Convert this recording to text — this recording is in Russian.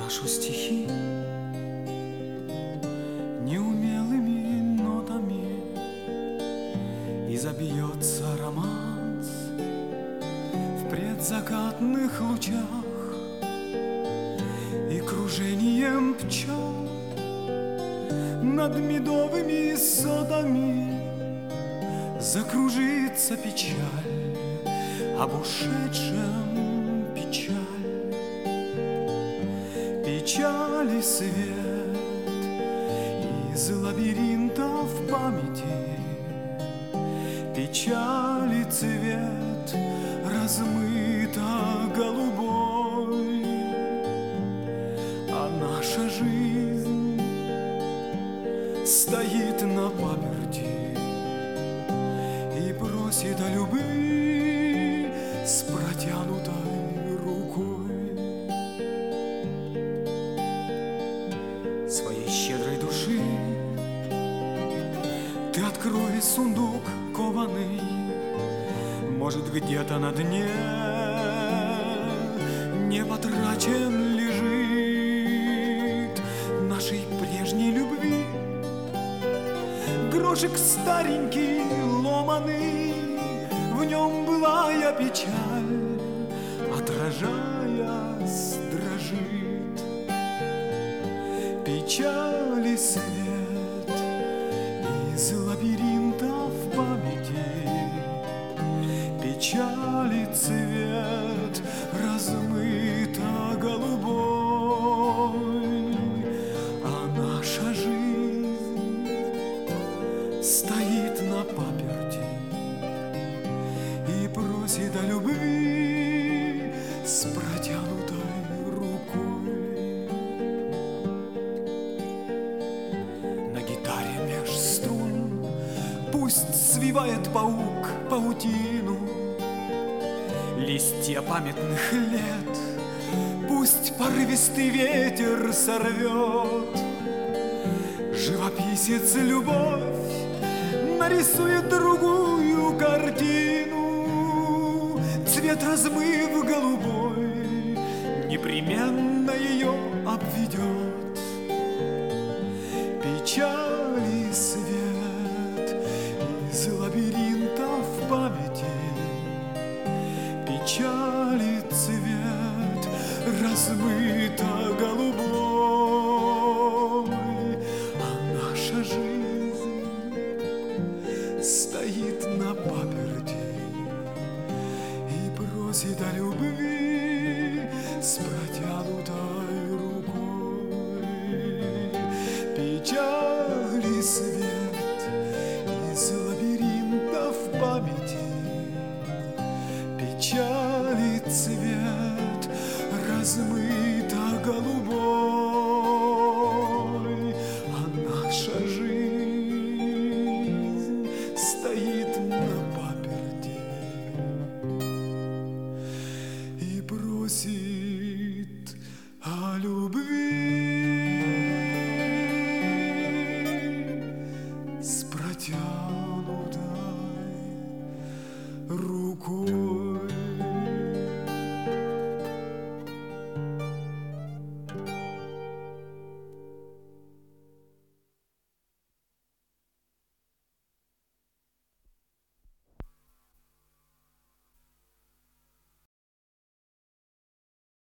брошу стихи неумелыми нотами, и забьется романс в предзакатных лучах, и кружением пчел над медовыми сотами закружится печаль об ушедшем, печаль, печали свет из лабиринтов памяти, печали цвет размыто голубой, а наша жизнь стоит на паперти и просит о любви с протянутой рукой. Своей щедрой души ты открой сундук кованый, может, где-то на дне не потрачен лежит нашей прежней любви грошек старенький, ломаный, в нем былая печаль, отражаясь, дрожит. Печали свет из лабиринтов памяти, печали цвет размыто голубой, а наша жизнь стоит на паперти и просит о любви с протянутой рукой. На гитаре меж струн пусть свивает паук паутину, листья памятных лет пусть порывистый ветер сорвет. Живописец любовь нарисует другую картину, цвет размыв голубой, непременно ее обведет. Печали свет из лабиринтов памяти, печали цвет размыто голубой, а наша жизнь стоит на паперти и просит о любви с протянутой рукой. Печали свет из лабиринтов памяти, печали цвет размыто